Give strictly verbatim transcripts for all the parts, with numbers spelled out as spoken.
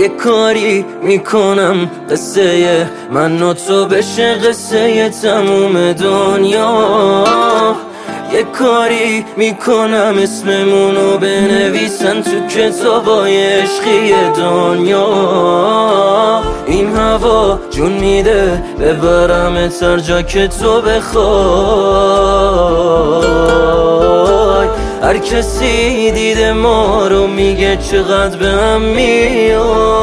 یه کاری میکنم قصه من و تو بشه قصه تموم دنیا. یه کاری میکنم اسممونو بنویسن تو کتابای عشقی دنیا. این هوا جون میده ببرم هر جا که تو بخوای. هر کسی دیده ما رو میگه چقدر به هم میای.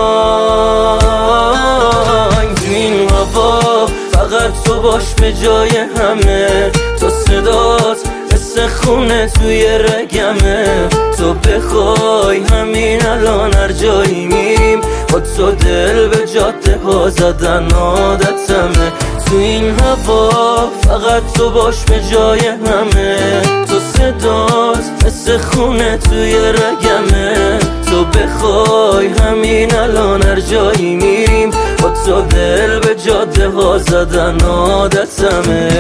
تو این هوا فقط تو باش به جای همه. تو صدات مثل خونه توی رگمه. تو بخوای همین الان هر جایی میریم با تو دل به جاده ها زدن عادتمه. تو این هوا فقط تو باش به جای همه. تو صدات مثل خونه توی رگمه. تو بخوای همین الان هر جایی میریم با تو دل به جاده ها زدن عادتمه.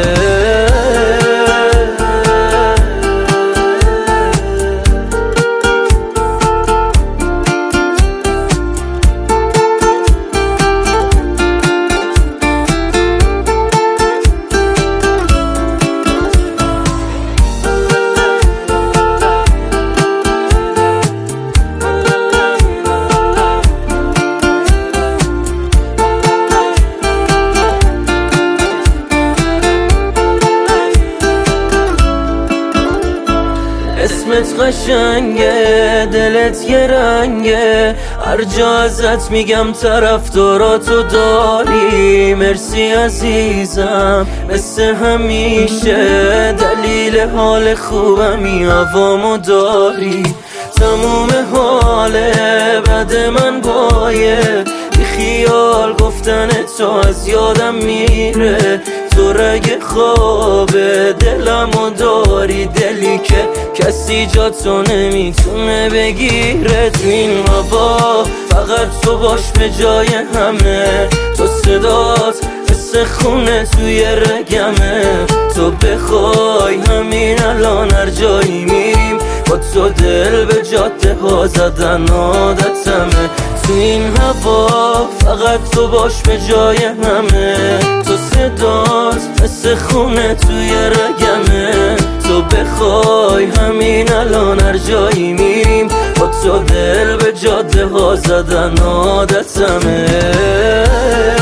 اسمت قشنگه، دلت یه رنگه، هر جا ازت میگم طرفداراتو داری. مرسی عزیزم مثل همیشه، دلیل حال خوبمی هوامو داری. تموم حاله بد من بایه، بی خیال گفتن تو از یادم میره. تو رگ خوابه دلمو داری، دلی که کسی جا تو نمیتونه بگیره. تو این هوا فقط تو باش به جای همه. تو صدات مثل خونه توی رگمه. تو بخوای همین الان هر جایی میریم با تو دل به جاده ها زدن عادتمه. تو این هوا فقط تو باش به جای همه. تو صدات مثل خونه توی رگمه. تو بخوای همین الان هر جایی میریم با تو دل به جاده ها زدن عادتمه.